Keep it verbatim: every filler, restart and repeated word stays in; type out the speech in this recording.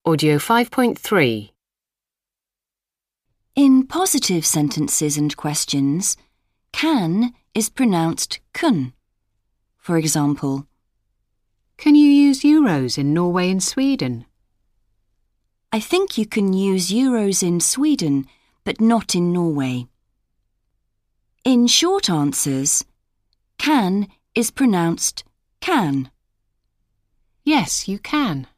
Audio five point three. In positive sentences and questions, can is pronounced kun. For example, Can you use euros in Norway and Sweden? I think you can use euros in Sweden, but not in Norway. In short answers, can is pronounced can. Yes, you can.